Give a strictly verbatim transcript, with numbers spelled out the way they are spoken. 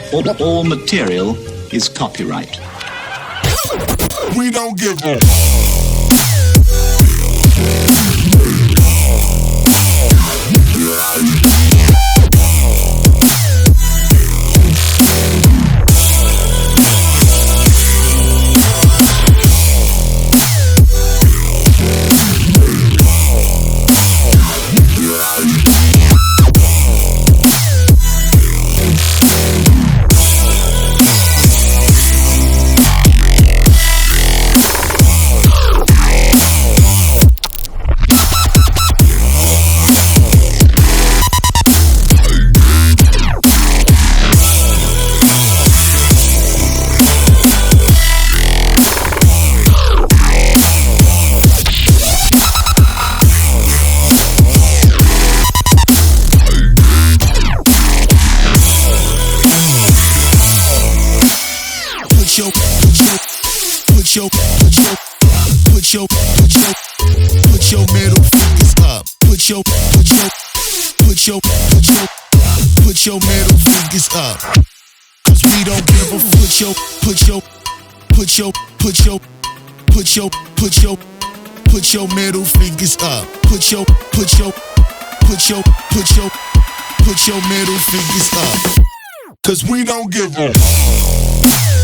All, all material is copyright. We don't give a Put your, put your, put your, put your, put your middle fingers up. Put your, put your, put your, put your, put your middle fingers up. Cause we don't give a put your, put your, put your, put your, put your, put your, put your middle fingers up. Put your, put your, put your, put your, put your middle fingers up. Cause we don't give a